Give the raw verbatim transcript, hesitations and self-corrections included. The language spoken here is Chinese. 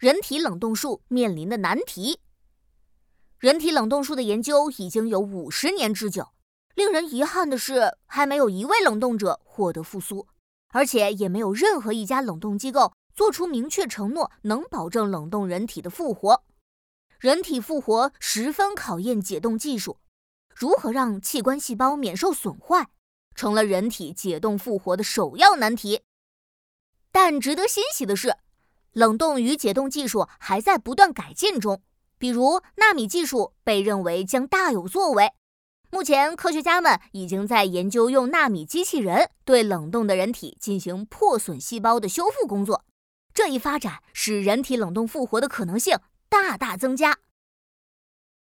人体冷冻术面临的难题。人体冷冻术的研究已经有五十年之久，令人遗憾的是，还没有一位冷冻者获得复苏，而且也没有任何一家冷冻机构做出明确承诺能保证冷冻人体的复活。人体复活十分考验解冻技术，如何让器官细胞免受损坏，成了人体解冻复活的首要难题。但值得欣喜的是，冷冻与解冻技术还在不断改进中，比如纳米技术被认为将大有作为。目前科学家们已经在研究用纳米机器人对冷冻的人体进行破损细胞的修复工作，这一发展使人体冷冻复活的可能性大大增加。